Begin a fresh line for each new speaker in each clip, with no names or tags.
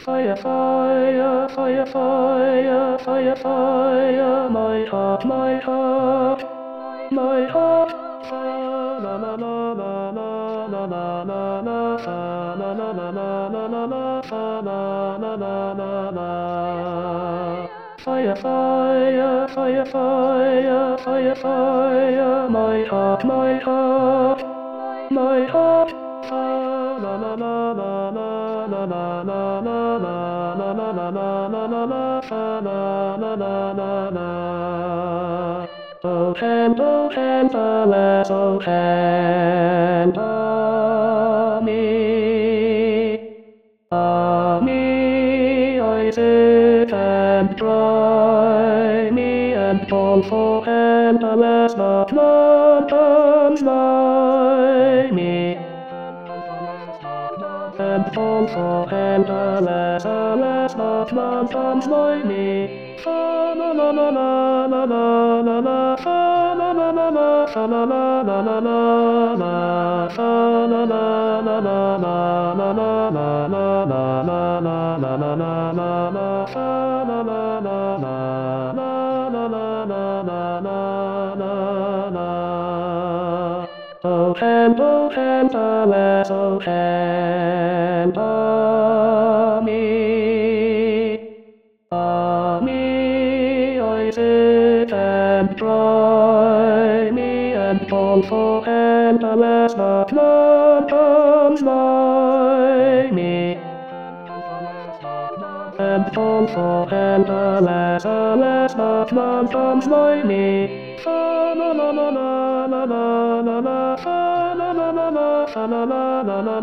Fire, fire, fire, fire, fire, fire, my heart, my heart, my heart. La la la la la la la la la la la la la la la la la la. Fire, fire, fire, fire, fire, fire, my heart, my heart, my heart. La la la la la la la la la la la la la la la la. Oh hand, alas, oh hand, me, I sit and try me and fall for hand, alas, but none comes by me. And fall for hand, alas, alas, but none comes by me. La la la la la la la la la la la la la la la la la Oh hand, alas, oh hand, me, I sit and try me and fall for hand, alas, but none comes by me. And fall for hand, alas, alas, but none comes by me. La la la la la la la la la la la la la la la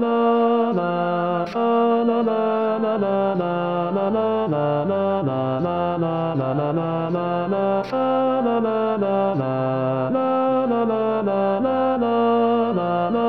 la la la